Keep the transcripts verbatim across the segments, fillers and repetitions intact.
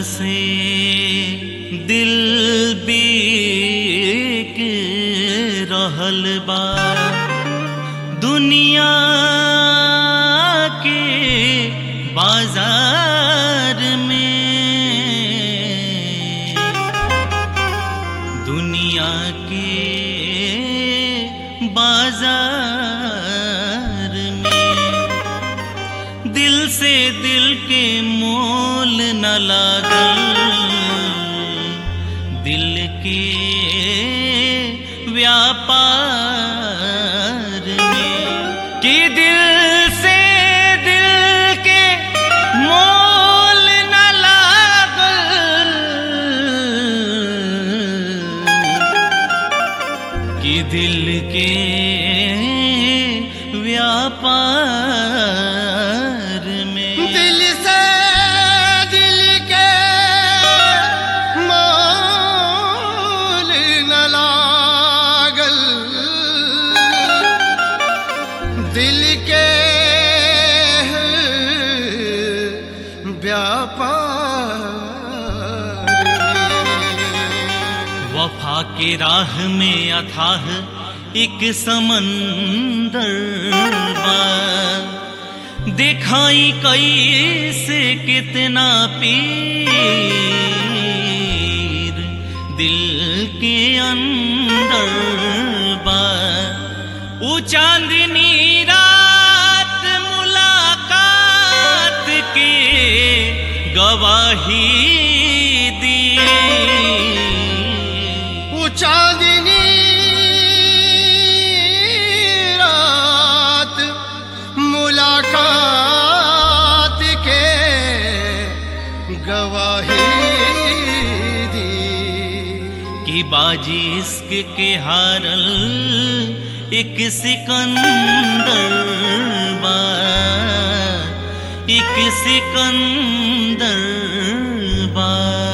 से दिल बिक रहल बा दुनिया के बाजार में, दुनिया के बाजार में दिल से दिल के मोल न लागल, दिल के व्यापार में कि दिल से दिल के मोल न लागल, कि दिल के व्यापार में दिल से दिल के मोल न लागल, दिल के व्यापार में। वफा के राह में अथाह एक समंदर बा, दिखाई कैसे कितना पीर दिल के अंदर बा। वो चांदनी रात मुलाकात के गवाही दी, वो चांदनी मुलाकात के गवाही दी कि बाजी इश्क के हारल एक सिकंदर बा, एक सिकंदर बा।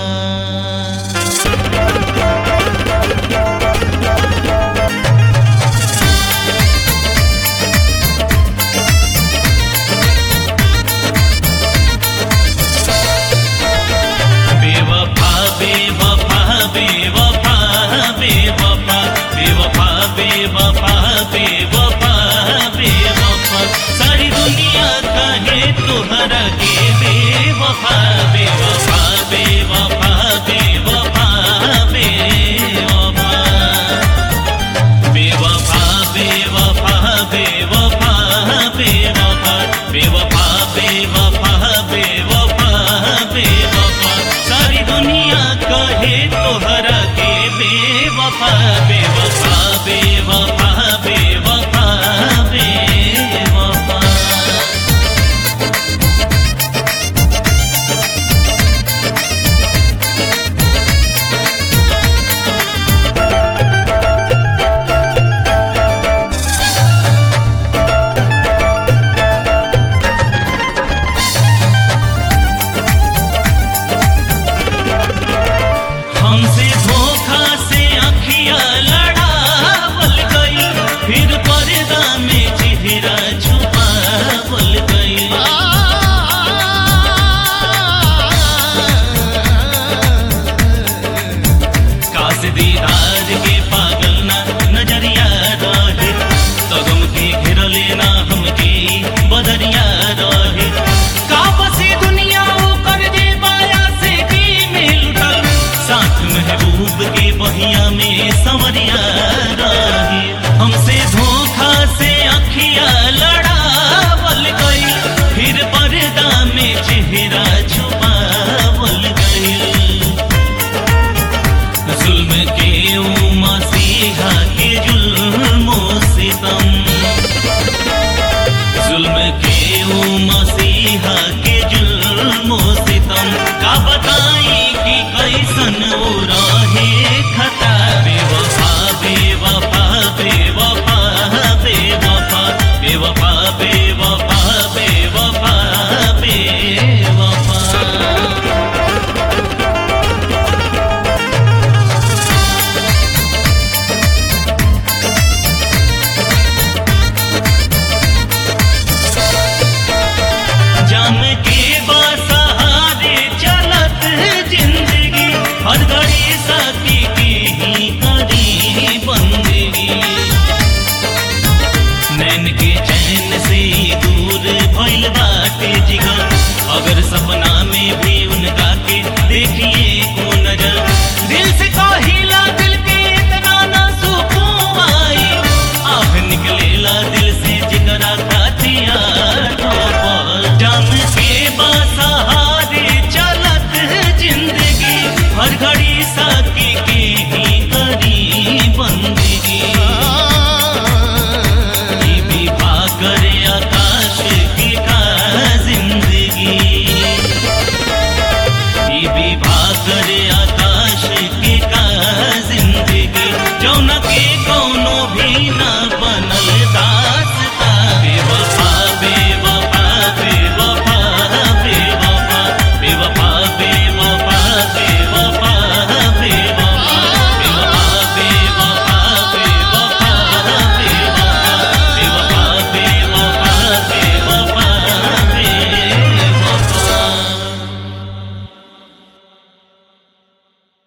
बेवफा बेवफा बेवफा बेवफा बेवफा बेवफा सारी दुनिया कहे तोहरा के बेवफा बेवफा बेवफा बेवफा बेवफा बेवफा बेवफा बेवफा बेवफा बेवफा बेवफा बेवफा बेवफा सारी दुनिया कहे तोहरा के बेवफा बेवफा बेवफा बेवफा बेवफा। हमसे धोखा से अखियां लड़ावल गई, फिर पर्दा में चेहरा छुपावल गई। काश दीदार के पागल ना नजरिया रहे, तगम के घेरले ना हमके बदरिया रहे। काबसी दुनिया कर दे माया से की में लुटल, साथ महबूब के बहिया में संवरिया रही। हमसे धोखा से अखियां लड़ावल गई, फिर पर्दा में चेहरा छुपावल गई। जुल्म के ओ मसीहा के जुल्मो सितम, जुल्म के ओ मसीहा के जुल्मो सितम का बताई कि कैसन ओ रहे खता। बेवफा बेवफा बेवफा बेवफा बेवफा बेवफा बेवफा बेवफा। जाम के बसहारे चलत हर घड़ी साथी की ही करी बंदगी। नैन के चैन से दूर भइल बाटे जिगर, अगर सपना में भी उनका के देखिए को नजर। दिल से कहिला दिल के इतना ना सुकून आई, आह निकलेला दिल से जिगरा खातिया ठोकर। जान के बासहारे चलत जिंदगी, हर घड़ी सा